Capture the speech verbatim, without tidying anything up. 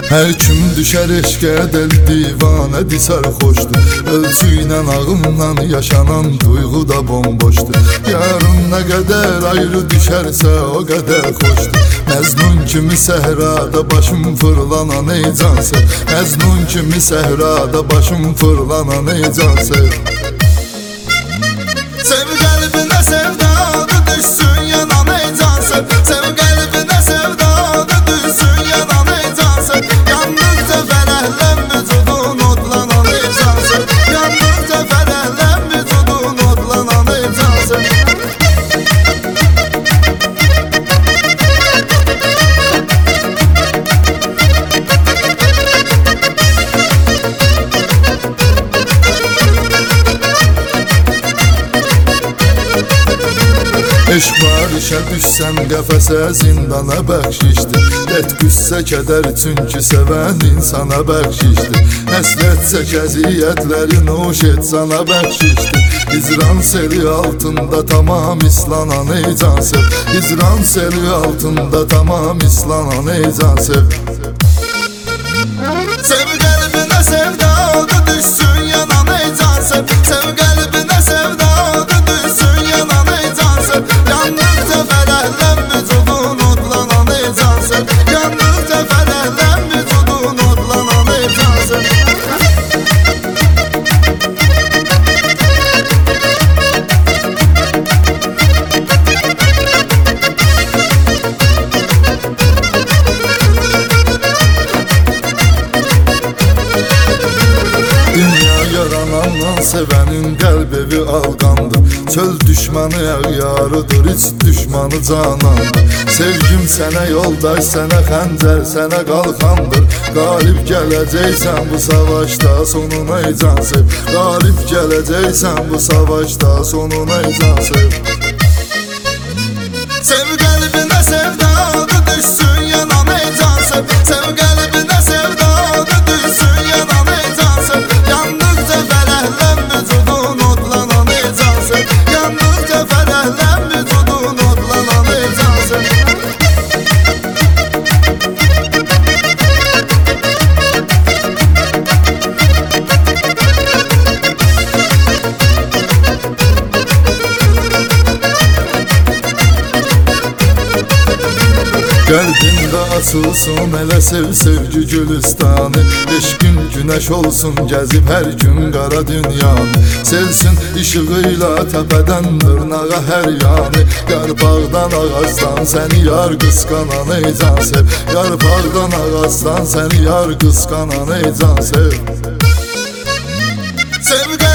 Her kim düşer eşqə del divanədir, sərxoşdur. Ölçüylə ağımla yaşanan duyğu da bomboşdur. Yarın nə qədər ayrı düşərsə o qədər xoşdur. Məzmun kimi səhrada başım fırlanan ey cansır. Məzmun kimi səhrada başım fırlanan ey cansır. Sev qəlbinə sevdadı düşsün yanan ey cansır. Sev qəlbinə sevdadı düşsün yanan ey cansır. Yandıqca fərəhlən vücudun odlanan ey cansır. Yandıqca fərəhlən vücudun odlanan ey cansır. Eşq barışa düşsən qəfəsə zindana bəxşişdir. Et qüssə kədər çünki sevən insana bəxşişdir. Həsrət çək əziyyətləri nuş et sana bəxşişdir. Hicran seli altında tamam islanan ey cansır. Hicran seli altında tamam islanan ey cansır. Sev qəlbinə sevdadı düşsün yanan ey cansır. Sev qəlbinə sevdadı düşsün yanan ey cansır. Yandıqca fərəhlən vücudun odlanan ey cansır. Yandıqca fərəhlən vücudun odlanan ey cansır. Dünya yaranandan sevənin qəlb evi alqandır. Çöl düşmanı əğyarıdır, iç düşmanı canandır. Sevgim sənə yoldaş, sənə xəncər, sənə qalxandır. Qalib gələcəksən bu savaşda sonuna ey cansır. Qalib gələcəksən bu savaşda sonuna ey cansır. Sev qəlbinə sevdadı düşsün yanan ey cansır. Sev qəlbinə sevdadı düşsün yanan ey cansır. Yandıqca fərəhlən vücudun odlanan ey cansır. Yandıqca fərəhlən vücudun odlanan ey cansır. Qəlbində açılsın elə sev sevgi gülüstanı. Eşqin günəş olsun gəzib hər gün qara dünyanı. Sevsin işığıyla təpədən dırnağa hər yanı. Yarpaqdan ağacdan səni yar qısqanan ey cansır. Yarpaqdan ağacdan səni yar qısqanan ey cansır. Sev